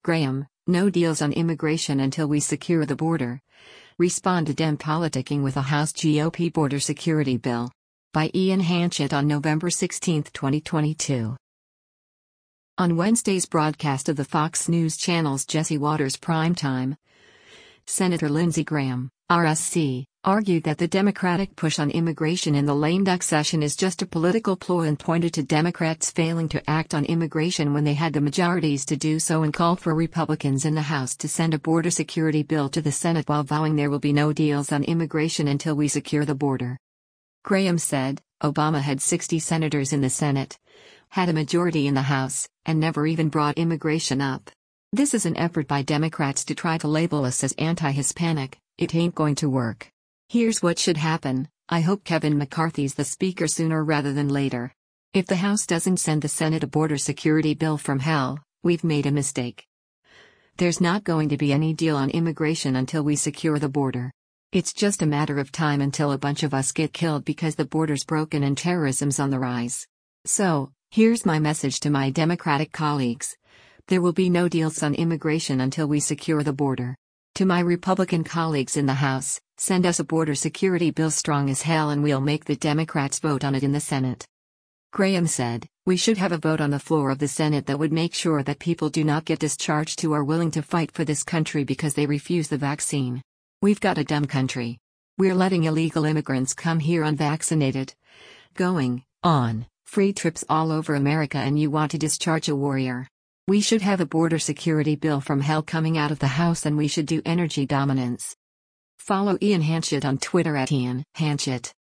Graham, no deals on immigration until we secure the border. Respond to Dem politicking with a House GOP border security bill. By Ian Hanchett on November 16, 2022. On Wednesday's broadcast of the Fox News Channel's Jesse Watters Primetime, Senator Lindsey Graham, RSC, argued that the Democratic push on immigration in the lame duck session is just a political ploy and pointed to Democrats failing to act on immigration when they had the majorities to do so, and called for Republicans in the House to send a border security bill to the Senate while vowing there will be no deals on immigration until we secure the border. Graham said, Obama had 60 senators in the Senate, had a majority in the House, and never even brought immigration up. This is an effort by Democrats to try to label us as anti-Hispanic. It ain't going to work. Here's what should happen: I hope Kevin McCarthy's the speaker sooner rather than later. If the House doesn't send the Senate a border security bill from hell, we've made a mistake. There's not going to be any deal on immigration until we secure the border. It's just a matter of time until a bunch of us get killed because the border's broken and terrorism's on the rise. So, here's my message to my Democratic colleagues. There will be no deals on immigration until we secure the border. To my Republican colleagues in the House, send us a border security bill strong as hell and we'll make the Democrats vote on it in the Senate. Graham said, we should have a vote on the floor of the Senate that would make sure that people do not get discharged who are willing to fight for this country because they refuse the vaccine. We've got a dumb country. We're letting illegal immigrants come here unvaccinated, going on free trips all over America, and you want to discharge a warrior. We should have a border security bill from hell coming out of the House, and we should do energy dominance. Follow Ian Hanchett on Twitter at Ian Hanchett.